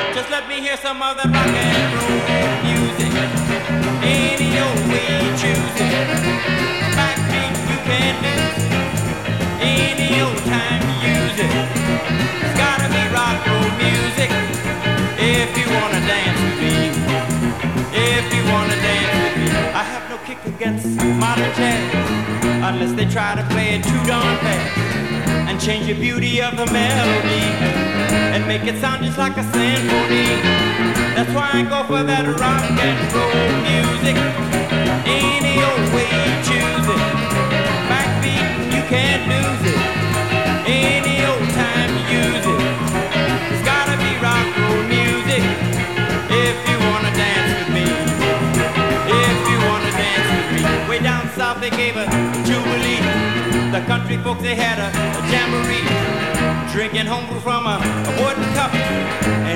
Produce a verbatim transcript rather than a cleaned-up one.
Just let me hear some of that rock and roll music. Any old way you choose it. Backbeat you can lose. Any old time you use it. It's gotta be rock roll music. If you wanna dance with me. If you wanna dance with me. I have no kick against modern jazz, unless they try to play it too darn fast and change the beauty of the melody and make it sound just like a symphony. That's why I go for that rock and roll music. Any old way you choose it. Backbeat, you can't lose it. Any old time you use it. It's gotta be rock roll music. If you wanna dance with me. If you wanna dance with me. Way down south they gave a jubilee. The country folks, they had a, a jamboree, drinking homebrew from a, a wooden cup. And